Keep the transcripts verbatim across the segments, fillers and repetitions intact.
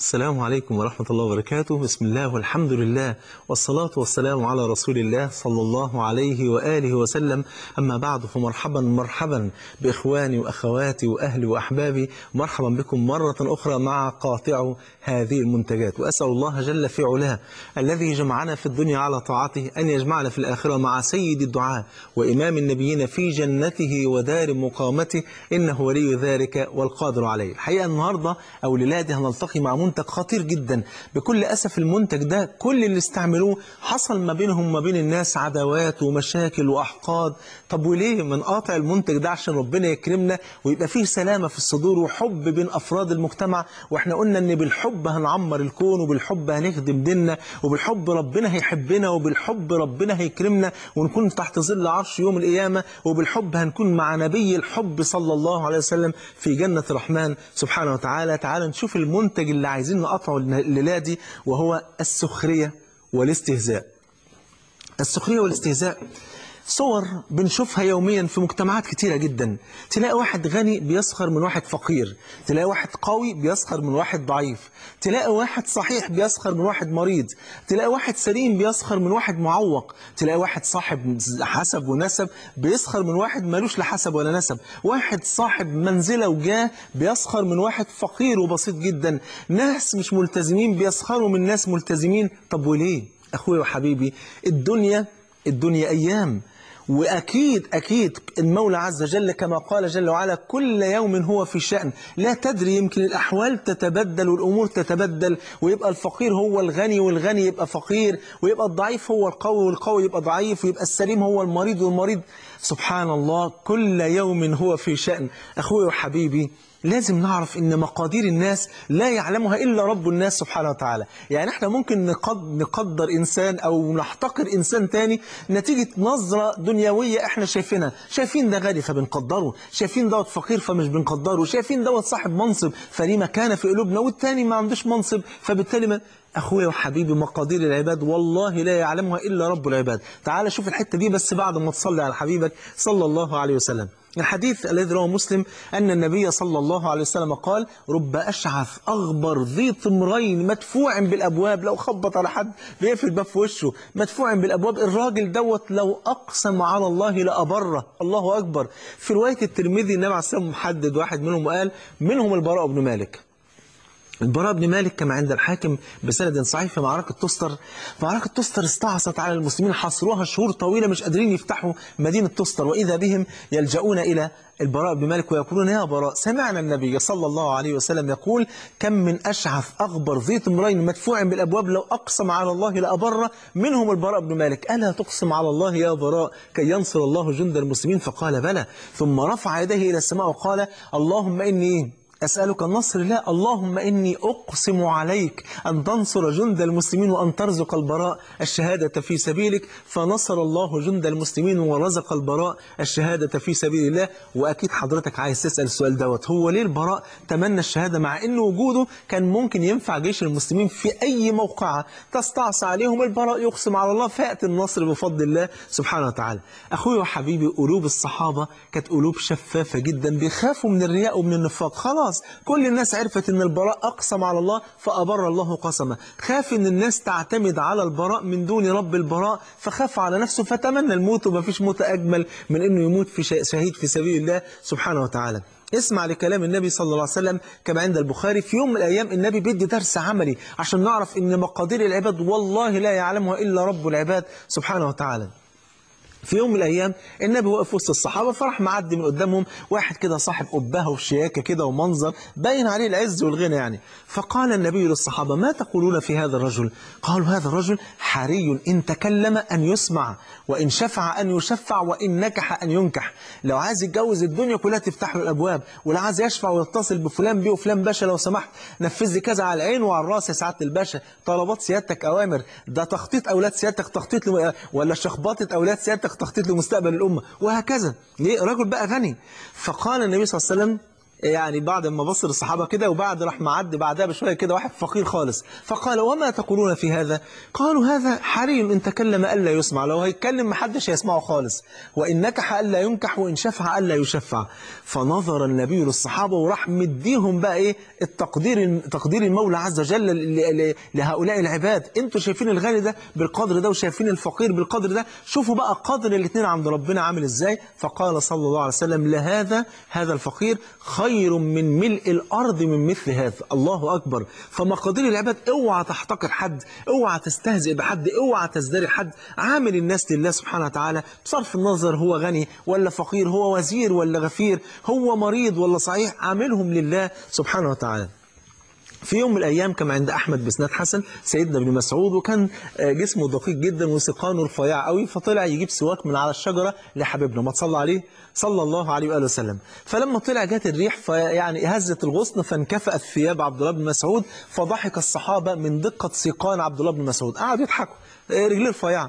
السلام عليكم ورحمة الله وبركاته. بسم الله والحمد لله والصلاة والسلام على رسول الله صلى الله عليه وآله وسلم. أما بعد، فمرحبا مرحبا بإخواني وأخواتي وأهلي وأحبابي، مرحبا بكم مرة أخرى مع قاطع هذه المنتجات. وأسأل الله جل في علاه الذي جمعنا في الدنيا على طاعته أن يجمعنا في الآخرة مع سيد الدعاء وإمام النبيين في جنته ودار مقامته، إنه ولي ذلك والقادر عليه. الحقيقة النهاردة أو ليلادي هنلتقي مع منتج خطير جدا. بكل أسف المنتج ده كل اللي استعملوه حصل ما بينهم وما بين الناس عداوات ومشاكل وأحقاد. طب وليه من قاطع المنتج ده؟ عشان ربنا يكرمنا ويبقى فيه سلامة في الصدور وحب بين أفراد المجتمع. وإحنا قلنا إن بالحب هنعمر الكون، وبالحب هنخدم ديننا، وبالحب ربنا هيحبنا، وبالحب ربنا هيكرمنا ونكون تحت ظل عرش يوم القيامة، وبالحب هنكون مع نبي الحب صلى الله عليه وسلم في جنة الرحمن سبحانه وتعالى. تعالوا نشوف المنتج اللي عايزين نقطعه الليلة دي، وهو السخرية والاستهزاء. السخرية والاستهزاء صور بنشوفها يوميا في مجتمعات كتيرة جدا. تلاقي واحد غني بيسخر من واحد فقير، تلاقي واحد قوي بيسخر من واحد ضعيف، تلاقي واحد صحيح بيسخر من واحد مريض، تلاقي واحد سليم بيسخر من واحد معوق، تلاقي واحد صاحب حسب ونسب بيسخر من واحد مالوش لا حسب ولا نسب، واحد صاحب منزلة وجاه بيسخر من واحد فقير وبسيط جدا، ناس مش ملتزمين بيسخروا من ناس ملتزمين. طب وليه؟ أخوي وحبيبي، الدنيا الدنيا أيام، وأكيد أكيد المولى عز وجل كما قال جل وعلا: كل يوم هو في شأن. لا تدري، يمكن الأحوال تتبدل والأمور تتبدل، ويبقى الفقير هو الغني والغني يبقى فقير، ويبقى الضعيف هو القوي والقوي يبقى ضعيف، ويبقى السليم هو المريض والمريض. سبحان الله، كل يوم هو في شأن. أخوي وحبيبي، لازم نعرف ان مقادير الناس لا يعلمها الا رب الناس سبحانه وتعالى. يعني احنا ممكن نقدر انسان او نحتقر انسان تاني نتيجة نظرة دنيوية احنا شايفينها، شايفين ده غني فبنقدره، شايفين دوت فقير فمش بنقدره، شايفين دوت صاحب منصب فليه مكانة في قلوبنا، والتاني ما عندوش منصب فبالتالي ما. أخويا وحبيبي، مقادير العباد والله لا يعلمها إلا رب العباد. تعال شوف الحتة دي بس بعد ما تصلي على حبيبك صلى الله عليه وسلم. الحديث الذي رواه مسلم أن النبي صلى الله عليه وسلم قال: رب أشعث أغبر ذي طمرين مدفوع بالأبواب. لو خبط على حد بيقفل الباب في وشه، مدفوع بالأبواب. الراجل دوت لو أقسم على الله لأبره. الله أكبر. في رواية الترمذي النبي عليه الصلاة والسلام محدد واحد منهم وقال: منهم البراء بن مالك. البراء بن مالك كما عند الحاكم بسند صحيح في معركة تستر. معركة تستر استعصت على المسلمين، حصروها شهور طويلة مش قادرين يفتحوا مدينة تستر، وإذا بهم يلجؤون إلى البراء بن مالك ويقولون: يا براء، سمعنا النبي صلى الله عليه وسلم يقول: كم من أشعث أغبر ذي طمرين مدفوع بالأبواب لو أقسم على الله لأبره، منهم البراء بن مالك. ألا تقسم على الله يا براء كي ينصر الله جند المسلمين؟ فقال: بلى. ثم رفع يديه إلى السماء وقال: اللهم إني أسألك النصر. لا، اللهم إني أقسم عليك أن تنصر جند المسلمين وأن ترزق البراء الشهادة في سبيلك. فنصر الله جند المسلمين ورزق البراء الشهادة في سبيل الله. وأكيد حضرتك عايز تسأل السؤال دوت: هو ليه البراء تمنى الشهادة مع أن وجوده كان ممكن ينفع جيش المسلمين في أي موقعة تستعصى عليهم؟ البراء يقسم على الله فيأتي النصر بفضل الله سبحانه وتعالى. أخوي وحبيبي، قلوب الصحابة كانت قلوب شفافة جدا، بيخافوا من الرياء ومن النفاق. خلاص كل الناس عرفت ان البراء اقسم على الله فابر الله قسمه. خاف ان الناس تعتمد على البراء من دون رب البراء فخاف على نفسه فتمنى الموت. وما فيش موت اجمل من انه يموت في شهيد في سبيل الله سبحانه وتعالى. اسمع لكلام النبي صلى الله عليه وسلم كما عند البخاري. في يوم من الايام النبي بيدي درس عملي عشان نعرف ان مقادير العباد والله لا يعلمها الا رب العباد سبحانه وتعالى. في يوم من الأيام النبي وقف وسط الصحابة، فرح معدي من قدامهم واحد كده صاحب قبهة وشياكة كده ومنظر باين عليه العز والغنى يعني. فقال النبي للصحابة: ما تقولون في هذا الرجل؟ قالوا: هذا الرجل حري إن تكلم أن يسمع، وإن شفع أن يشفع، وإن نكح أن ينكح. لو عايز يتجوز الدنيا كلها تفتح له الأبواب، ولو عايز يشفع ويتصل بفلان بيه وفلان باشا لو سمحت نفذ لي كذا على العين وعلى الراس يا سعادة الباشا، طلبات سيادتك أوامر، ده تخطيط أولاد سيادتك تخطيط ل... ولا شخبطة أولاد سيادتك تخطيط لمستقبل الأمة، وهكذا. ليه؟ رجل بقى غني. فقال النبي صلى الله عليه وسلم: يعني بعد ما بص للصحابة كده، وبعد راح معدي بعدها بشوية كده واحد فقير خالص، فقال وما تقولون في هذا؟ قالوا هذا حري إن تكلم ألا يسمع، لو هيتكلم محدش هيسمعه خالص، وإن نكح ألا ينكح، وإن شفع ألا يشفع. فنظر النبي للصحابة وراح مديهم بقى إيه التقدير، تقدير المولى عز وجل لهؤلاء العباد. انتوا شايفين الغني ده بالقدر ده وشايفين الفقير بالقدر ده، شوفوا بقى قدر الاثنين عند ربنا عامل ازاي. فقال صلى الله عليه وسلم لهذا هذا الفقير خير من ملء الارض من مثل هذا. الله اكبر. فمقادير العباد، اوعى تحتقر حد، اوعى تستهزئ بحد، اوعى تزدري حد. عامل الناس لله سبحانه وتعالى بصرف النظر هو غني ولا فقير، هو وزير ولا غفير، هو مريض ولا صحيح، عاملهم لله سبحانه وتعالى. في يوم من الأيام كان عند أحمد بسناد حسن سيدنا ابن مسعود، وكان جسمه دقيق جدا وسقانه رفيع قوي، فطلع يجيب سواك من على الشجرة لحبيبنا، ما تصلى عليه صلى الله عليه وآله وسلم. فلما طلع جات الريح فيعني هزت الغصن فانكفأت ثياب عبد الله بن مسعود، فضحك الصحابة من دقة سيقان عبد الله بن مسعود، قعدوا يضحكوا رجليه رفيعة.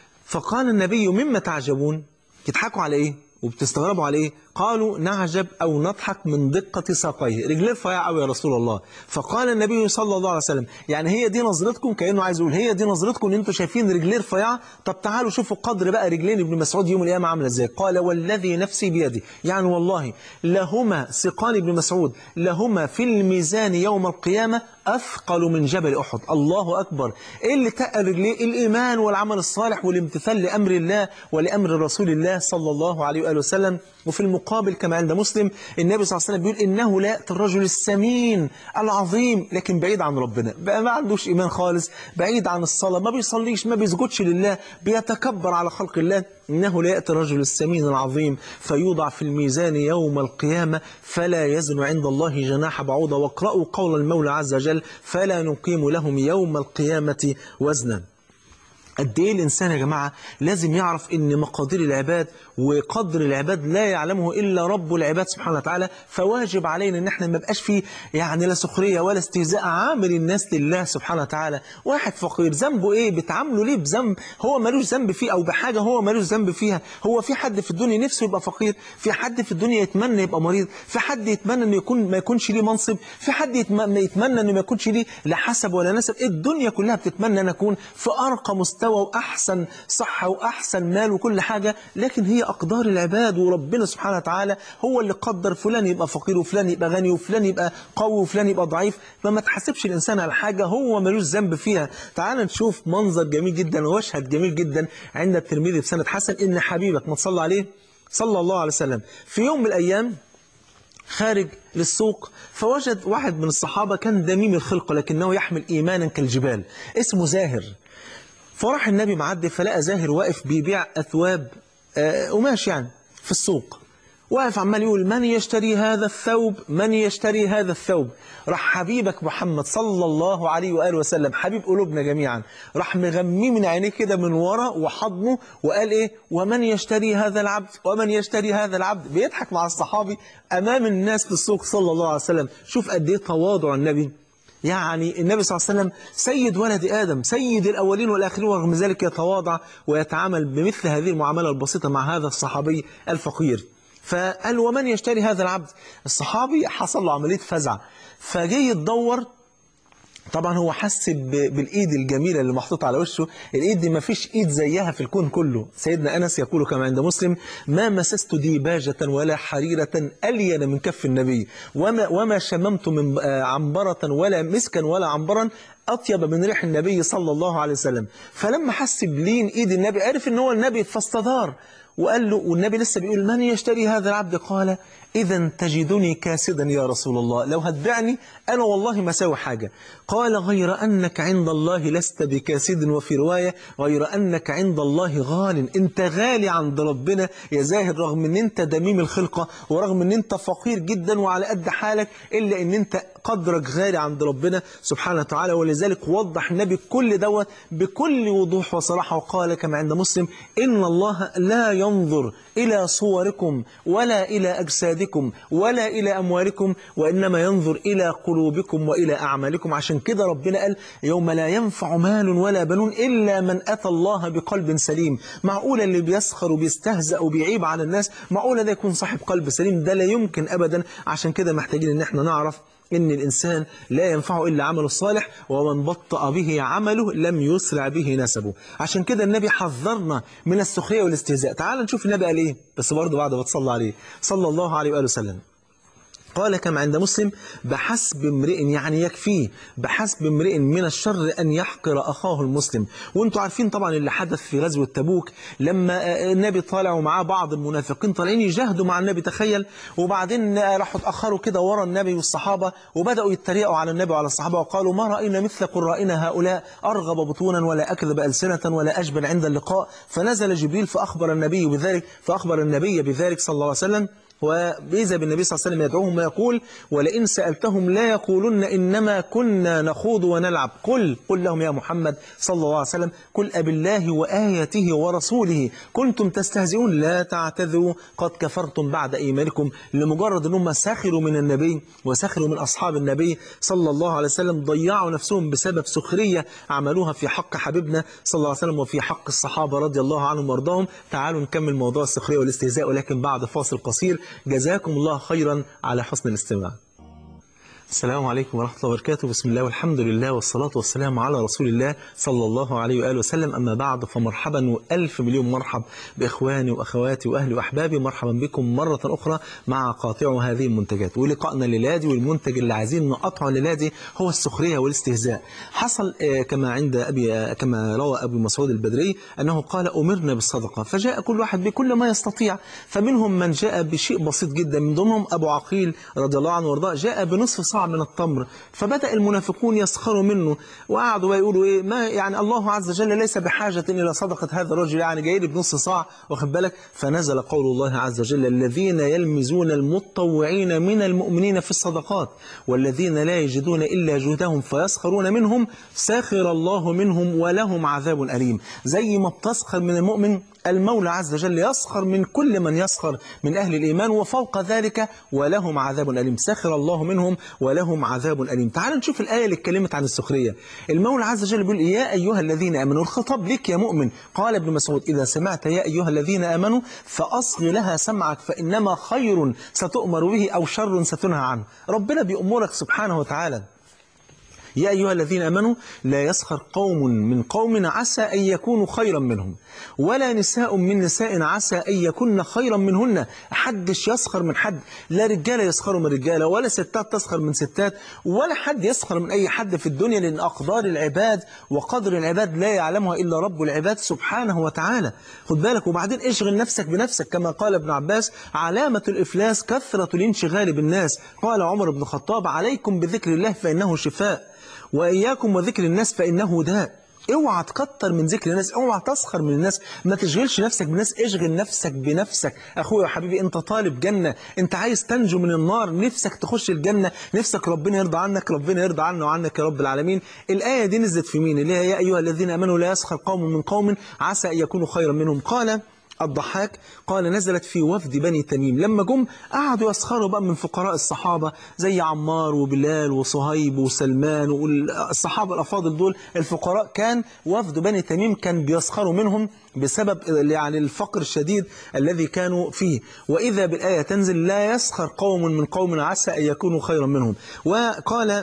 فقال النبي مما تعجبون؟ يضحكوا على إيه وبتستغربوا على إيه؟ قالوا نعجب أو نضحك من دقة ساقيه، رجليه رفيعة قوي يا رسول الله. فقال النبي صلى الله عليه وسلم يعني هي دي نظرتكم؟ كأنه عايز يقول هي دي نظرتكم ان انتم شايفين رجليه رفيعة؟ طب تعالوا شوفوا قدر بقى رجلين ابن مسعود يوم القيامة عامله ازاي. قال والذي نفسي بيدي، يعني والله لهما سقان ابن مسعود لهما في الميزان يوم القيامة أثقل من جبل أحد. الله أكبر. إيه اللي تقل رجليه؟ الإيمان والعمل الصالح والامتثال لأمر الله ولأمر رسول الله صلى الله عليه وآله وسلم. وفي المقابل كما عند مسلم النبي صلى الله عليه وسلم بيقول إنه لا يأتي الرجل السمين العظيم لكن بعيد عن ربنا، بقى ما عندوش إيمان خالص، بعيد عن الصلاة، ما بيصليش، ما بيسجدش لله، بيتكبر على خلق الله. إنه لا يأتي الرجل السمين العظيم فيوضع في الميزان يوم القيامة فلا يزن عند الله جناح بعوضة. واقرأوا قول المولى عز وجل فلا نقيم لهم يوم القيامة وزنا. قد ايه الانسان يا جماعه لازم يعرف ان مقادير العباد وقدر العباد لا يعلمه الا رب العباد سبحانه وتعالى. فواجب علينا ان احنا ما بقاش فيه يعني لا سخريه ولا استهزاء، عامل الناس لله سبحانه وتعالى. واحد فقير ذنبه ايه؟ بتعامله ليه بذنب هو ملوش ذنب فيه، او بحاجه هو ملوش ذنب فيها؟ هو في حد في الدنيا نفسه يبقى فقير؟ في حد في الدنيا يتمنى يبقى مريض؟ في حد يتمنى انه يكون ما يكونش ليه منصب؟ في حد يتمنى, يتمنى انه ما يكونش ليه لا حسب ولا نسب؟ الدنيا كلها بتتمنى ان اكون في ارقى مستوى وأحسن صحة وأحسن مال وكل حاجة، لكن هي أقدار العباد، وربنا سبحانه وتعالى هو اللي قدر فلان يبقى فقير وفلان يبقى غني وفلان يبقى قوي وفلان يبقى ضعيف. فما تحسبش الإنسان على حاجة هو ملوش ذنب فيها. تعال نشوف منظر جميل جدا ومشهد جميل جدا عند الترمذي بسند حسن، إن حبيبك ما تصلى عليه صلى الله عليه وسلم في يوم من الأيام خارج للسوق، فوجد واحد من الصحابة كان دميم الخلق لكنه يحمل إيمانا كالجبال، اسمه زاهر. فراح النبي معدي فلقى زاهر واقف بيبيع أثواب قماش يعني في السوق، واقف عمال يقول من يشتري هذا الثوب، من يشتري هذا الثوب. راح حبيبك محمد صلى الله عليه وآله وسلم حبيب قلوبنا جميعا راح مغميه من عينيه كده من ورا وحضنه وقال ايه؟ ومن يشتري هذا العبد، ومن يشتري هذا العبد. بيضحك مع الصحابي امام الناس في السوق صلى الله عليه وسلم. شوف قد ايه تواضع النبي. يعني النبي صلى الله عليه وسلم سيد ولد آدم، سيد الأولين والآخرين، ورغم ذلك يتواضع ويتعامل بمثل هذه المعاملة البسيطة مع هذا الصحابي الفقير. فقال ومن يشتري هذا العبد؟ الصحابي حصل له عملية فزع، فجاي يتدور. طبعا هو حس بالإيد الجميلة اللي محطوطة على وشه، الإيد دي ما فيش إيد زيها في الكون كله. سيدنا أنس يقول كما عند مسلم ما مسست ديباجة ولا حريرة ألين من كف النبي، وما, وما شممت من عنبرة ولا مسكا ولا عنبرا أطيب من ريح النبي صلى الله عليه وسلم. فلما حس بلين إيد النبي عرف إن هو النبي، فاستدار وقال له، والنبي لسه بيقول من يشتري هذا العبد؟ قال إذا تجدني كاسدا يا رسول الله، لو هتبعني أنا والله ما ساوي حاجة. قال غير أنك عند الله لست بكاسد، وفي رواية غير أنك عند الله غال، أنت غالي عند ربنا يا زاهر، رغم أن أنت دميم الخلقة ورغم أن أنت فقير جدا وعلى قد حالك، إلا أن أنت قدرك غالي عند ربنا سبحانه وتعالى. ولذلك وضح النبي كل دوت بكل وضوح وصراحة، وقال كما عند مسلم: إن الله لا ينظر إلى صوركم ولا إلى أجسادكم ولا إلى أموالكم، وإنما ينظر إلى قلوبكم وإلى أعمالكم. عشان كده ربنا قال: يوم لا ينفع مال ولا بنون إلا من أتى الله بقلب سليم. معقولة اللي بيسخر وبيستهزأ وبيعيب على الناس، معقولة ده يكون صاحب قلب سليم؟ ده لا يمكن أبدا. عشان كده محتاجين إن احنا نعرف إن الإنسان لا ينفعه إلا عمله الصالح، ومن بطأ به عمله لم يسرع به نسبه. عشان كده النبي حذرنا من السخرية والاستهزاء. تعال نشوف النبي قال إيه، بس برضه بعد ما تصلى عليه صلى الله عليه وآله وسلم. قال كما عند مسلم: بحسب امرئ، يعني يكفيه، بحسب امرئ من الشر أن يحقر أخاه المسلم. وانتم عارفين طبعا اللي حدث في غزوة تبوك، لما النبي طالع ومعاه بعض المنافقين طالعين يجاهدوا مع النبي، تخيل، وبعدين راحوا اتأخروا كده ورا النبي والصحابة، وبدأوا يتريقوا على النبي وعلى الصحابة، وقالوا: ما رأينا مثل قرائنا هؤلاء، أرغب بطونا ولا أكذب ألسنة ولا أجبن عند اللقاء. فنزل جبريل فأخبر النبي بذلك فأخبر النبي بذلك صلى الله عليه وسلم. وبإذا بالنبي صلى الله عليه وسلم يدعوهم ويقول: ولئن سألتهم لا يقولن إنما كنا نخوض ونلعب. قل قل لهم يا محمد صلى الله عليه وسلم: قل أبالله وآياته ورسوله كنتم تستهزئون لا تعتذروا قد كفرتم بعد إيمانكم. لمجرد أنهم سخروا من النبي وسخروا من أصحاب النبي صلى الله عليه وسلم، ضيعوا نفسهم بسبب سخرية عملوها في حق حبيبنا صلى الله عليه وسلم وفي حق الصحابة رضي الله عنهم وارضاهم. تعالوا نكمل موضوع السخرية والاستهزاء، ولكن بعد فاصل قصير. جزاكم الله خيرا على حسن الاستماع. السلام عليكم ورحمة الله وبركاته. بسم الله والحمد لله والصلاة والسلام على رسول الله صلى الله عليه وآله وسلم. أما بعد، فمرحبا وألف مليون مرحب بإخواني وأخواتي وأهلي وأحبابي. مرحبا بكم مرة أخرى مع قاطع هذه المنتجات. ولقائنا الليلادي والمنتج اللي عايزين نقطعه الليلادي هو السخرية والاستهزاء. حصل كما عند أبي كما روى أبو مسعود البدري أنه قال: أمرنا بالصدقة، فجاء كل واحد بكل ما يستطيع، فمنهم من جاء بشيء بسيط جدا، من ضمنهم أبو عقيل رضي الله عنه وارضاه جاء بنصف صاع من التمر. فبدأ المنافقون يسخروا منه، وقعدوا يقولوا ايه، ما يعني الله عز وجل ليس بحاجة إلى صدقة هذا الرجل، يعني جاي لي بنص صاع، واخد بالك. فنزل قول الله عز وجل: الذين يلمزون المتطوعين من المؤمنين في الصدقات والذين لا يجدون إلا جهدهم فيسخرون منهم سخر الله منهم ولهم عذاب أليم. زي ما بتسخر من المؤمن، المولى عز وجل يسخر من كل من يسخر من أهل الإيمان، وفوق ذلك ولهم عذاب أليم. سخر الله منهم ولهم عذاب أليم. تعال نشوف الآية اللي اتكلمت عن السخرية. المولى عز وجل بيقول: يا أيها الذين آمنوا، الخطاب لك يا مؤمن. قال ابن مسعود: إذا سمعت يا أيها الذين آمنوا فأصغ لها سمعك، فإنما خير ستؤمر به أو شر ستنهى عنه. ربنا بيأمرك سبحانه وتعالى: يا أيها الذين آمنوا لا يسخر قوم من قوم عسى أن يكونوا خيرا منهم، ولا نساء من نساء عسى أن يكون خيرا منهن. حدش يسخر من حد، لا رجالة يسخروا من رجالة، ولا ستات تسخر من ستات، ولا حد يسخر من أي حد في الدنيا، لأن أقدار العباد وقدر العباد لا يعلمها إلا رب العباد سبحانه وتعالى. خد بالك. وبعدين اشغل نفسك بنفسك، كما قال ابن عباس: علامة الإفلاس كثرة الانشغال بالناس. قال عمر بن الخطاب: عليكم بذكر الله فإنه شفاء، وإياكم وذكر الناس فإنه داء. اوعى تكتر من ذكر الناس، اوعى تسخر من الناس، ما تشغلش نفسك بالناس، اشغل نفسك بنفسك. اخويا وحبيبي، انت طالب جنة، انت عايز تنجو من النار، نفسك تخش الجنة، نفسك ربنا يرضى عنك، ربنا يرضى عنا وعنك يا رب العالمين. الآية دي نزلت في مين؟ اللي هي: يا أيها الذين آمنوا لا يسخر قوم من قوم عسى أن يكونوا خيرا منهم. قال الضحاك قال: نزلت في وفد بني تميم، لما جم قعدوا يسخروا بقى من فقراء الصحابة زي عمار وبلال وصهيب وسلمان والصحابة الأفاضل دول الفقراء، كان وفد بني تميم كان بيسخروا منهم بسبب يعني الفقر الشديد الذي كانوا فيه. وإذا بالآية تنزل: لا يسخر قوم من قوم عسى أن يكونوا خيرا منهم. وقال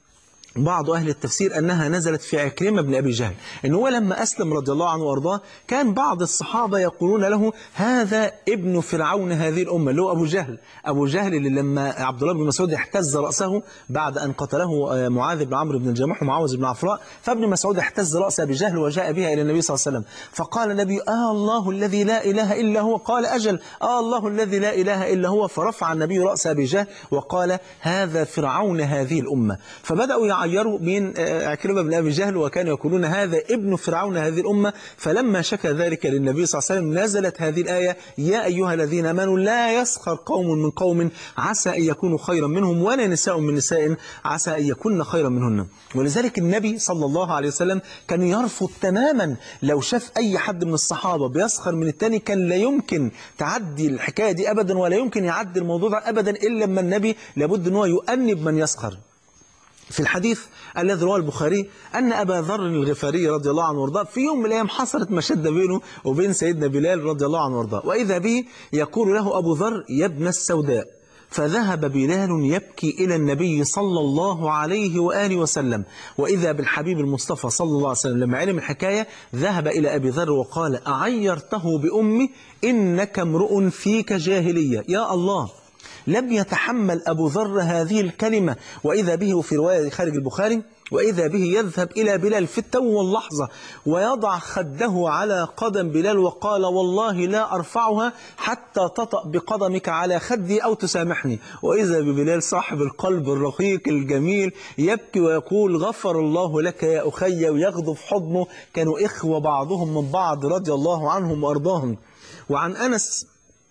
بعض أهل التفسير أنها نزلت في عكرمة بن أبي جهل، إن هو لما أسلم رضي الله عنه وأرضاه كان بعض الصحابة يقولون له: هذا ابن فرعون هذه الأمة، اللي هو أبو جهل. أبو جهل اللي لما عبد الله بن مسعود احتز رأسه بعد أن قتله معاذ بن عمرو بن الجموح ومعوذ بن عفراء، فابن مسعود احتز رأس أبي جهل وجاء بها إلى النبي صلى الله عليه وسلم، فقال النبي: آه الله الذي لا إله إلا هو. قال: أجل، آه الله الذي لا إله إلا هو. فرفع النبي رأس أبي جهل وقال: هذا فرعون هذه الأمة. فبدأوا عيروا من عكرمة بن أبي جهل وكانوا يقولون هذا ابن فرعون هذه الأمة. فلما شكى ذلك للنبي صلى الله عليه وسلم نزلت هذه الآية: يا أيها الذين آمنوا لا يسخر قوم من قوم عسى أن يكونوا خيرا منهم ولا نساء من نساء عسى أن يكون خيرا منهن. ولذلك النبي صلى الله عليه وسلم كان يرفض تماما لو شاف أي حد من الصحابة بيسخر من التاني، كان لا يمكن تعدي الحكاية دي أبدا ولا يمكن يعدي الموضوع ده أبدا إلا لما النبي لابد أنه يؤنب من يسخر. في الحديث الذي رواه البخاري أن أبا ذر الغفاري رضي الله عنه وارضاه في يوم من الأيام حصلت مشدة بينه وبين سيدنا بلال رضي الله عنه وارضاه، وإذا به يقول له أبو ذر: يا ابن السوداء. فذهب بلال يبكي إلى النبي صلى الله عليه وآله وسلم، وإذا بالحبيب المصطفى صلى الله عليه وسلم لما علم الحكاية ذهب إلى أبي ذر وقال: أعيرته بأمي إنك امرؤ فيك جاهلية. يا الله، لم يتحمل أبو ذر هذه الكلمة. وإذا به في رواية خارج البخاري: وإذا به يذهب إلى بلال في التو واللحظة ويضع خده على قدم بلال وقال: والله لا أرفعها حتى تطأ بقدمك على خدي أو تسامحني. وإذا ببلال صاحب القلب الرقيق الجميل يبكي ويقول: غفر الله لك يا أخي، ويغضب حضنه. كانوا إخوة بعضهم من بعض رضي الله عنهم وأرضاهم. وعن أنس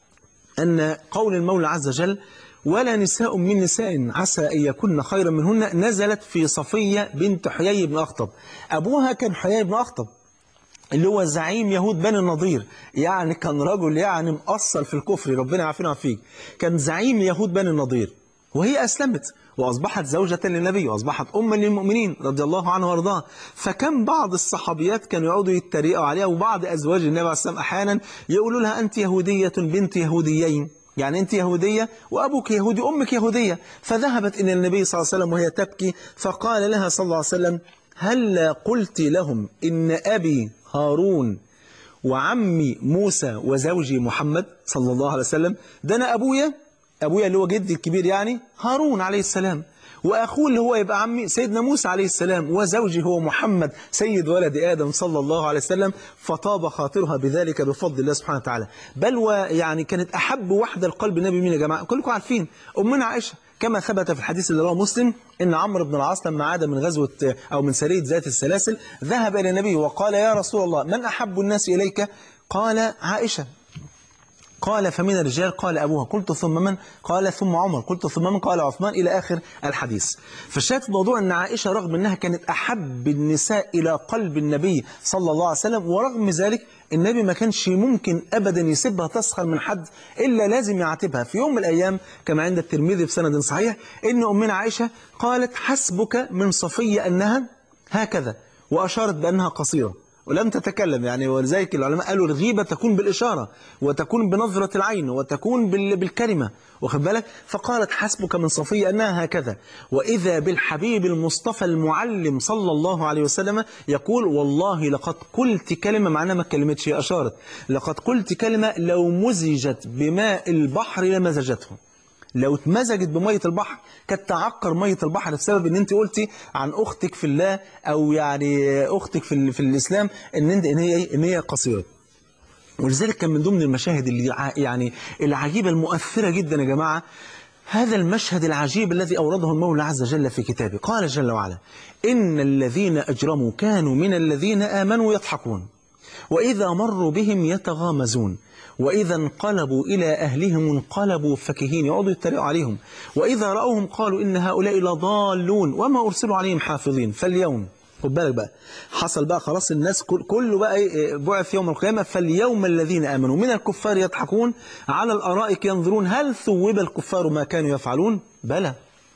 أن قول المولى عز وجل: ولا نساء من نساء عسى أن يكون خيرا منهن، نزلت في صفية بنت حيي بن أخطب. أبوها كان حيي بن أخطب اللي هو زعيم يهود بني النضير، يعني كان رجل يعني مؤصل في الكفر، ربنا يعافينا ويعافيك. كان زعيم يهود بني النضير، وهي أسلمت وأصبحت زوجة للنبي وأصبحت أما للمؤمنين رضي الله عنه وارضاه. فكان بعض الصحابيات كانوا يقعدوا يتريقوا عليها، وبعض أزواج النبي عليه السلام أحيانا يقولوا لها: أنت يهودية بنت يهوديين، يعني أنت يهودية وأبوك يهودي أمك يهودية. فذهبت إلى النبي صلى الله عليه وسلم وهي تبكي، فقال لها صلى الله عليه وسلم: هل قلت لهم إن أبي هارون وعمي موسى وزوجي محمد صلى الله عليه وسلم؟ ده أنا أبويا أبويا اللي هو جدي الكبير يعني هارون عليه السلام، وأخوه اللي هو يبقى عمي سيدنا موسى عليه السلام، وزوجي هو محمد سيد ولد آدم صلى الله عليه وسلم. فطاب خاطرها بذلك بفضل الله سبحانه وتعالى. بل ويعني كانت أحب وحدة القلب النبي مين يا جماعة؟ كلكم عارفين أمنا عائشة، كما ثبت في الحديث اللي رواه مسلم إن عمرو بن العاص لما عاد من غزوة أو من سرية ذات السلاسل ذهب إلى النبي وقال: يا رسول الله، من أحب الناس إليك؟ قال: عائشة. قال: فمن الرجال؟ قال: أبوها. قلت: ثم من؟ قال: ثم عمر. قلت: ثم من؟ قال: عثمان، إلى آخر الحديث. فالشاهد في الموضوع أن عائشة رغم أنها كانت أحب النساء إلى قلب النبي صلى الله عليه وسلم، ورغم ذلك النبي ما كانش ممكن أبدا يسيبها تسخر من حد إلا لازم يعاتبها. في يوم من الأيام كما عند الترمذي بسند صحيح إن أمنا عائشة قالت: حسبك من صفية أنها هكذا، وأشارت بأنها قصيرة ولم تتكلم يعني. ولذلك العلماء قالوا الغيبة تكون بالإشارة وتكون بنظرة العين وتكون بالكلمة، واخد بالك؟ فقالت: حسبك من صفية أنها هكذا. وإذا بالحبيب المصطفى المعلم صلى الله عليه وسلم يقول: والله لقد قلت كلمة، معناها ما اتكلمتش، هي أشارت، لقد قلت كلمة لو مزجت بماء البحر لمزجته. لو اتمزجت بمية البحر كانت تعقر مية البحر بسبب ان انت قلتي عن اختك في الله او يعني اختك في, في الاسلام ان انت ان هي ان هي قصيره. ولذلك كان من ضمن المشاهد اللي يعني العجيبه المؤثره جدا يا جماعه هذا المشهد العجيب الذي اورده المولى عز وجل في كتابه. قال جل وعلا: ان الذين اجرموا كانوا من الذين امنوا يضحكون واذا مروا بهم يتغامزون وإذا انقلبوا إلى أهلهم انقلبوا فكهين، يقعدوا يتريقوا عليهم، وإذا رأوهم قالوا إن هؤلاء لضالون وما أرسلوا عليهم حافظين. فاليوم خد بالك بقى، حصل بقى خلاص، الناس كله بقى بعث يوم القيامة. فاليوم الذين آمنوا من الكفار يضحكون على الأرائك ينظرون هل ثوب الكفار ما كانوا يفعلون؟ بلى.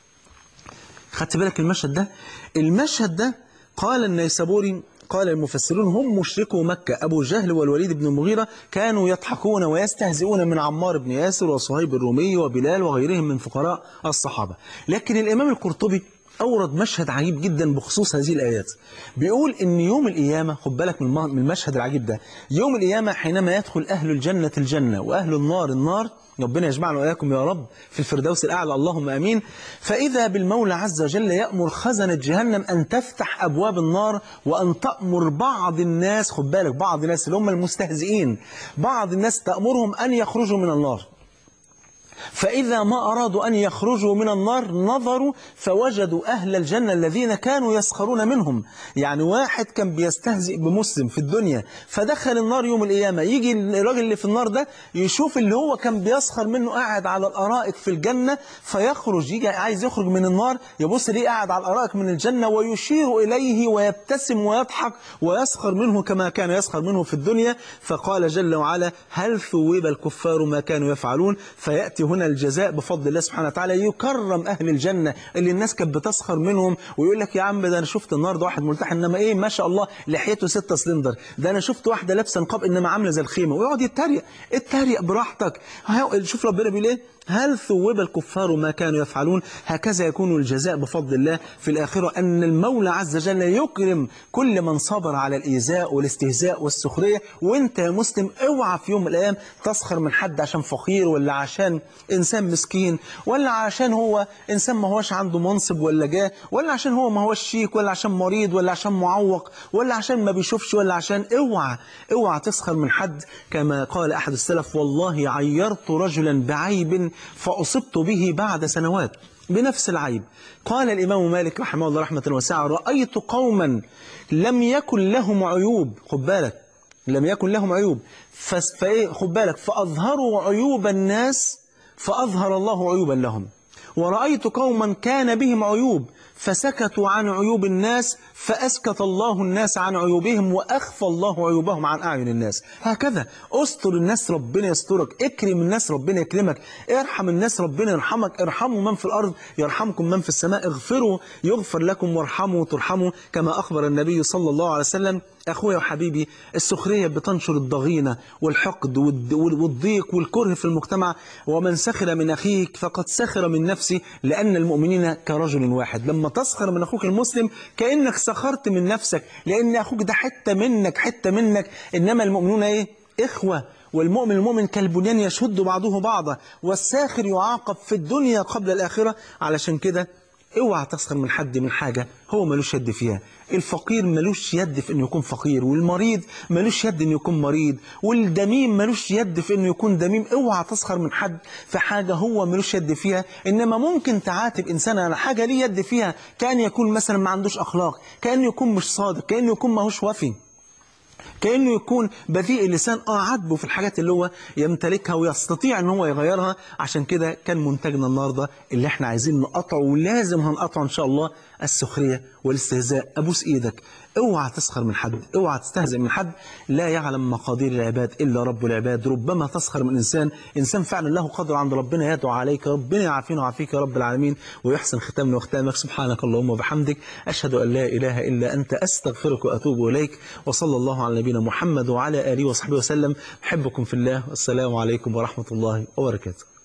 خدت بالك المشهد ده؟ المشهد ده قال النيسابوري قال المفسرون: هم مشركو مكة أبو جهل والوليد بن المغيرة كانوا يضحكون ويستهزئون من عمار بن ياسر وصهيب الرومي وبلال وغيرهم من فقراء الصحابة. لكن الإمام القرطبي أورد مشهد عجيب جدا بخصوص هذه الآيات. بيقول إن يوم القيامة، خد بالك من المشهد العجيب ده، يوم القيامة حينما يدخل أهل الجنة الجنة وأهل النار النار، ربنا يجمعنا وإياكم يا رب في الفردوس الأعلى اللهم آمين. فإذا بالمولى عز وجل يأمر خزنة جهنم أن تفتح أبواب النار وأن تأمر بعض الناس، خد بالك بعض الناس اللي هم المستهزئين، بعض الناس تأمرهم أن يخرجوا من النار. فإذا ما أرادوا أن يخرجوا من النار نظروا فوجدوا أهل الجنة الذين كانوا يسخرون منهم. يعني واحد كان بيستهزئ بمسلم في الدنيا فدخل النار يوم القيامة، يجي الراجل اللي في النار ده يشوف اللي هو كان بيسخر منه قاعد على الأرائك في الجنة، فيخرج، يجي عايز يخرج من النار يبص ليه قاعد على الأرائك من الجنة ويشير إليه ويبتسم ويضحك ويسخر منه كما كان يسخر منه في الدنيا. فقال جل وعلا: هل ثوب الكفار ما كانوا يفعلون؟ فيأتي هنا الجزاء بفضل الله سبحانه وتعالى، يكرم أهل الجنة اللي الناس كانت بتسخر منهم ويقول لك: يا عم ده أنا شفت النهارده واحد ملتحي إنما إيه ما شاء الله لحيته ستة سلندر، ده أنا شفت واحدة لابسة نقاب إنما عاملة زي الخيمة، ويقعد يتريق. اتريق براحتك. شوف ربنا بيقول إيه: هل ثوب الكفار ما كانوا يفعلون؟ هكذا يكون الجزاء بفضل الله في الآخرة، أن المولى عز وجل يكرم كل من صبر على الإيذاء والاستهزاء والسخرية. وانت يا مسلم اوعى في يوم من الأيام تسخر من حد عشان فقير، ولا عشان إنسان مسكين، ولا عشان هو إنسان ما هوش عنده منصب ولا جاه، ولا عشان هو ما هوش شيك، ولا عشان مريض، ولا عشان معوق، ولا عشان ما بيشوفش، ولا عشان اوعى اوعى تسخر من حد. كما قال أحد السلف: والله عيرت رجلا بعيب فأصبت به بعد سنوات بنفس العيب. قال الإمام مالك رحمه الله رحمة واسعة: رأيت قوما لم يكن لهم عيوب، خد بالك، لم يكن لهم عيوب، خد بالك، فأظهروا عيوب الناس فأظهر الله عيوبا لهم. ورأيت قوما كان بهم عيوب فسكتوا عن عيوب الناس فأسكت الله الناس عن عيوبهم وأخفى الله عيوبهم عن أعين الناس. هكذا أستر الناس ربنا يسترك، اكرم الناس ربنا يكرمك، ارحم الناس ربنا يرحمك، ارحموا من في الأرض يرحمكم من في السماء، اغفروا يغفر لكم، وارحموا ترحموا، كما أخبر النبي صلى الله عليه وسلم. أخويا وحبيبي، السخرية بتنشر الضغينة والحقد والضيق والكره في المجتمع، ومن سخر من أخيك فقد سخر من نفسه، لأن المؤمنين كرجل واحد. لما تسخر من أخوك المسلم كأنك سخرت من نفسك، لأن أخوك ده حتة منك حتة منك، إنما المؤمنون إيه؟ إخوة، والمؤمن المؤمن كالبنيان يشد بعضه بعضا، والساخر يعاقب في الدنيا قبل الآخرة. علشان كده اوعى تسخر من حد من حاجة هو ملوش يد فيها. الفقير ملوش يد في انه يكون فقير، والمريض ملوش يد انه يكون مريض، والدميم ملوش يد في انه يكون دميم. اوعى تسخر من حد في حاجة هو ملوش يد فيها. انما ممكن تعاتب انسان على حاجة ليه يد فيها، كأن يكون مثلا ما عندوش اخلاق، كأنه يكون مش صادق، كأنه يكون ما هوش وفي، كأنه يكون بذيء اللسان. اه عاتبه في الحاجات اللي هو يمتلكها ويستطيع ان هو يغيرها. عشان كده كان منتجنا النهارده اللي احنا عايزين نقطعه ولازم هنقطعه ان شاء الله: السخرية والاستهزاء. ابوس ايدك، اوعى تسخر من حد، اوعى تستهزئ من حد. لا يعلم مقادير العباد الا رب العباد. ربما تسخر من انسان، انسان فعلا له قدر عند ربنا، يدعو عليك، ربنا يعافينا ويعافيك يا رب العالمين، ويحسن ختامنا وختامك. سبحانك اللهم وبحمدك، اشهد ان لا اله الا انت، استغفرك واتوب اليك. وصلى الله على نبينا محمد وعلى اله وصحبه وسلم. احبكم في الله، والسلام عليكم ورحمة الله وبركاته.